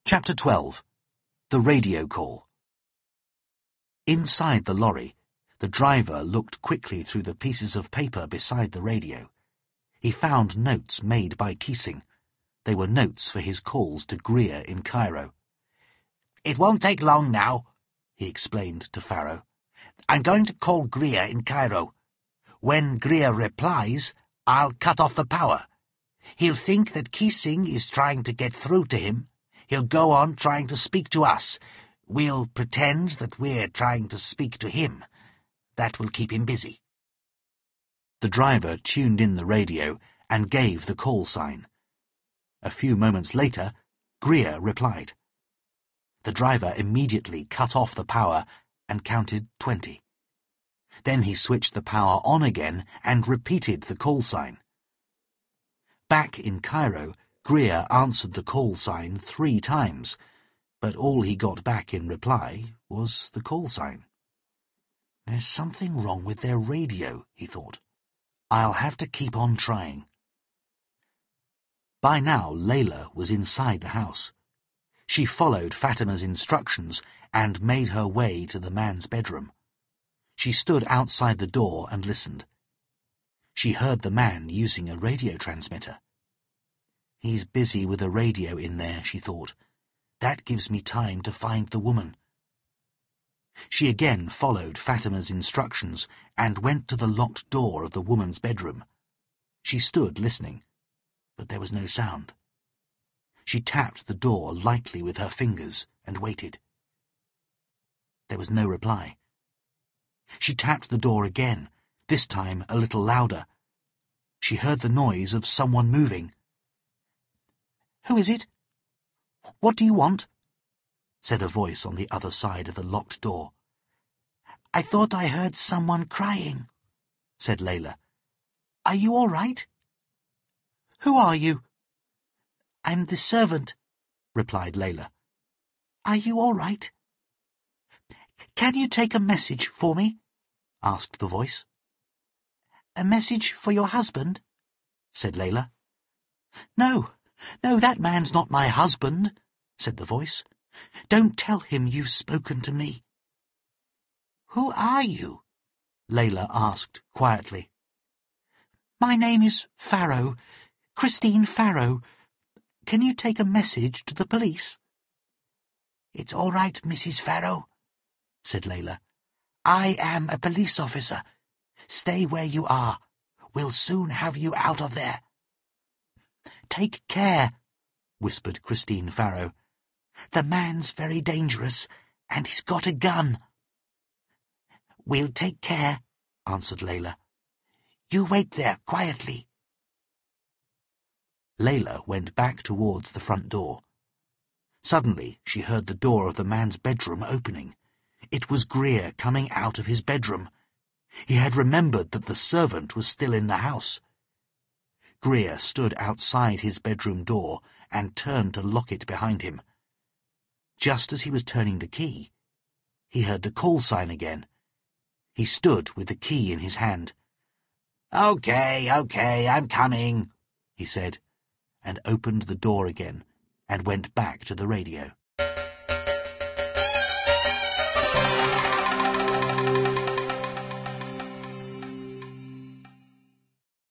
Chapter 12. The Radio Call. Inside the lorry, the driver looked quickly through the pieces of paper beside the radio. He found notes made by Keesing. They were notes for his calls to Greer in Cairo. "It won't take long now," he explained to Farrow. "I'm going to call Greer in Cairo. When Greer replies, I'll cut off the power. He'll think that Keesing is trying to get through to him. He'll go on trying to speak to us. We'll pretend that we're trying to speak to him. That will keep him busy." The driver tuned in the radio and gave the call sign. A few moments later, Greer replied. The driver immediately cut off the power and counted 20. Then he switched the power on again and repeated the call sign. Back in Cairo, Greer answered the call sign 3 times, but all he got back in reply was the call sign. There's something wrong with their radio, he thought. I'll have to keep on trying. By now, Layla was inside the house. She followed Fatima's instructions and made her way to the man's bedroom. She stood outside the door and listened. She heard the man using a radio transmitter. He's busy with a radio in there, she thought. That gives me time to find the woman. She again followed Fatima's instructions and went to the locked door of the woman's bedroom. She stood listening, but there was no sound. She tapped the door lightly with her fingers and waited. There was no reply. She tapped the door again, this time a little louder. She heard the noise of someone moving. "Who is it? What do you want?" said a voice on the other side of the locked door. "I thought I heard someone crying," said Layla. "Are you all right?" "Who are you?" "I'm the servant," replied Layla. "Are you all right?" "Can you take a message for me?" asked the voice. "A message for your husband?" said Layla. No, that man's not my husband," said the voice. "Don't tell him you've spoken to me." "Who are you?" Layla asked quietly. "My name is Farrow, Christine Farrow. Can you take a message to the police?" "It's all right, Mrs. Farrow," said Layla. "I am a police officer. Stay where you are. We'll soon have you out of there." "Take care," whispered Christine Farrow. "The man's very dangerous, and he's got a gun." "We'll take care," answered Layla. "You wait there quietly." Layla went back towards the front door. Suddenly she heard the door of the man's bedroom opening. It was Greer coming out of his bedroom. He had remembered that the servant was still in the house. Greer stood outside his bedroom door and turned to lock it behind him. Just as he was turning the key, he heard the call sign again. He stood with the key in his hand. Okay, I'm coming," he said, and opened the door again and went back to the radio.